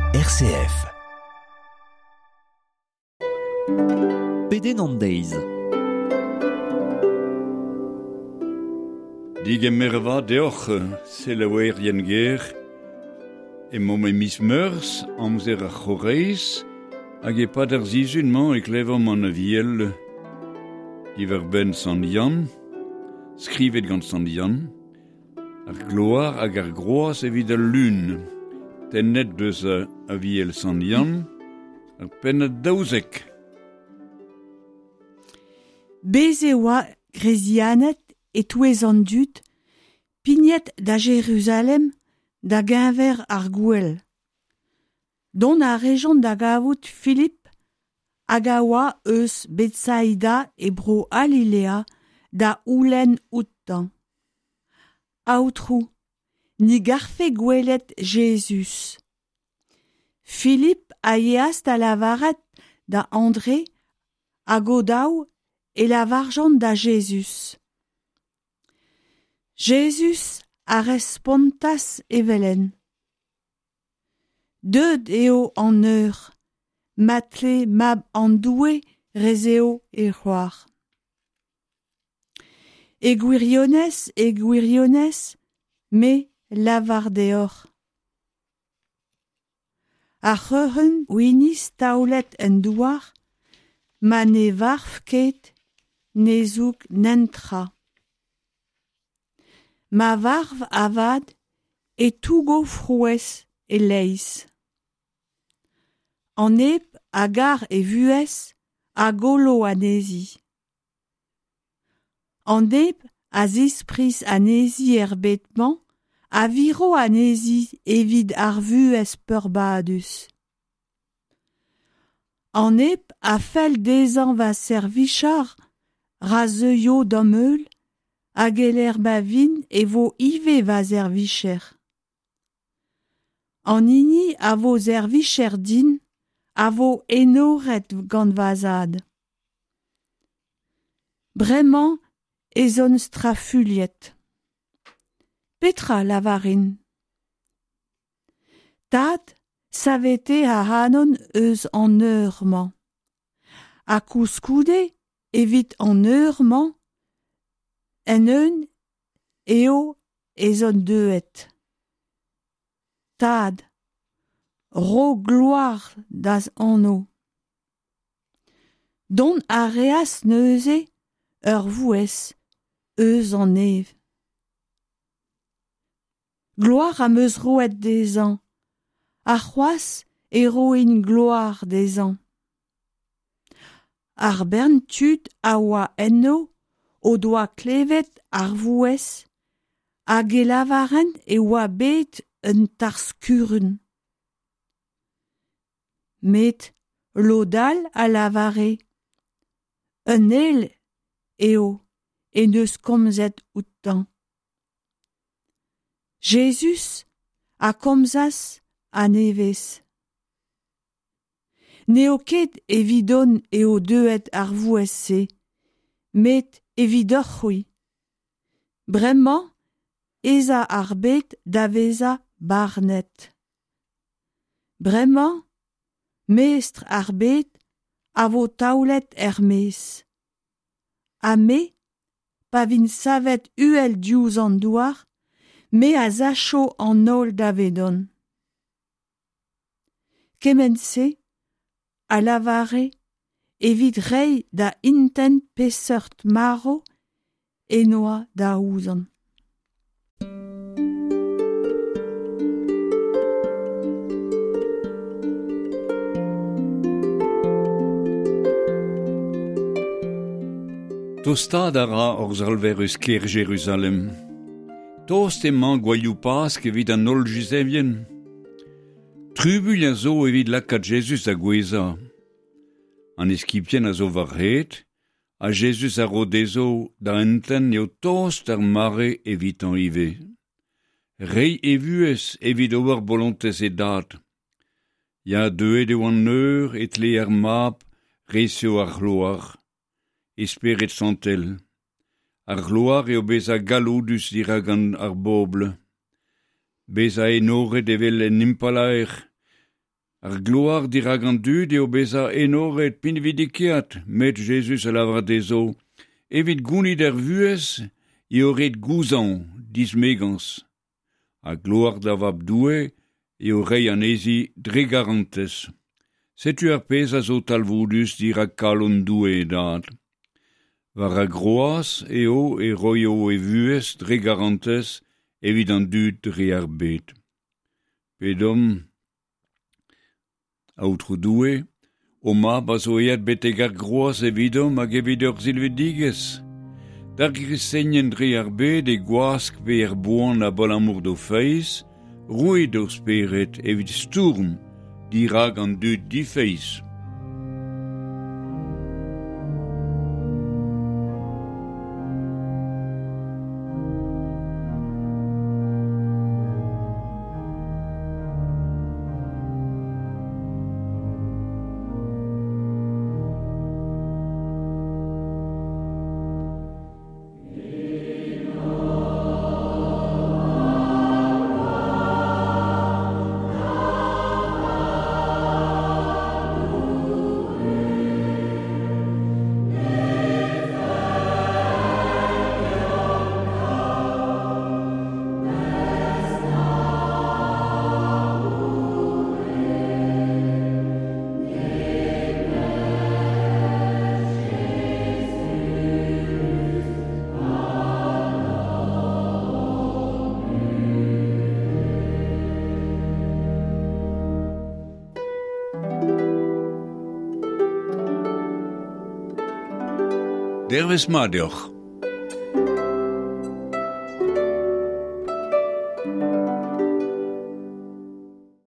RCF. Peden an deiz. Digem merva deoc'h, se laouer yen ger, e mom e mis meurs, amzer ar c'horeiz, hag e pad ar zizunman e klevam an a viel, diver ben Sant Yann, skrivet gant Sant Yann, ar gloar hag ar groaz evit al lun, tennet deus a viel Sant Yann, ar pennet daouzek. Bez e oa grezianet e touez an dud, pignet da Jérusalem da ginver ar gouel. Don a rejon da gavout Philippe hag a oa eus Betsaida e bro Galilea da oulen outan. Aotrou, ni garfe gwelet Jesus. Philippe a yeast a lavaret da André hag o daou e lavarjant da Jesus. Jesus a respontas evelen. Deud eo an eur, matle mab an doue rezeo e c'hoar. E gwirionez, me lavar deoc'h. A c'heuren ouinis taoulet en douar, ma ne varf ket ne zoug nentra. Ma varv avad e tougo frouez e leiz. An ep a gar e vuez a golo anezi. An ep a zispris anezi betman a viro anezi evit ar vuez peurbadus. An ep a fel dezan va servichar razeio d'an hag eler ma vin e vo ive va servicher. An hini a vo servicher din, a vo enoret gant vazad. Bremañ ezon strafuliet. Petra lavarin. Tad savete a hanon eus an eurman. A kouskoude evit an eurman en eun eo ezon deuet. Tad, ro gloar das anno. Don a reas neuze ur vouez eus an ev. Gloar am eus roet dezan, a c'hoaz e roin gloar dezan. Ar bern tud a oa enno o doa klevet ar vouez, hag e lavaren e oa bet un tarskuren. Met lodal a lavare, un el eo e neus komzet outan. Jesus a komzas a nevez. Neo ket evidon eo deuet ar vouez se, met evidoc'hwi. Bremañ, eza ar bet da veza barnet. Bremañ, meestr ar bet a vo taoulet mes. A me, pa vin savet uel diouz an douar, me a zacho an ol da vedon. Kemense, a lavare, evit rei da inten peseurt maro e noa da ouzan. Tostad a ra ur zalver eus ker Jérusalem. Tost emañ gwaioù pask evit an ol juzevien. Trubul a zo evit lakad Jesus a gweza. An eskipien a zo varret, a Jesus a rodezo da enten eo tost ar mare evit an ive. Rei e vuez evit ober bolontez e dat. Ya deuet eo an eur et le ar map reisio ar gloar. Esperet santel. Ar gloar eo bez a galoudus dira gant ar boble. Bez a enoret evel en impalaer, Ar gloire diragandud eo beza enoret pinvidikiat, met Jesus a lavra dezo, evit gounid vuez, eoret gouzan, dismegans. A gloire da vab doue, eo rei anesi dregarantes. Setu ar pez a zo talvoudus dira kalon doue dat. Var a groas eo e roio e vuez dregarantes, evit an dud dre ar bet. Pedom, autre doue, oma bazoiat betegar groas evidom hag evit ur zilvediges. Dar grisenien dre ar bet e gwask pe er boan a bol amour do feiz, rouet o speret evit stourm, dirag an dud di feiz. Derves Madioch.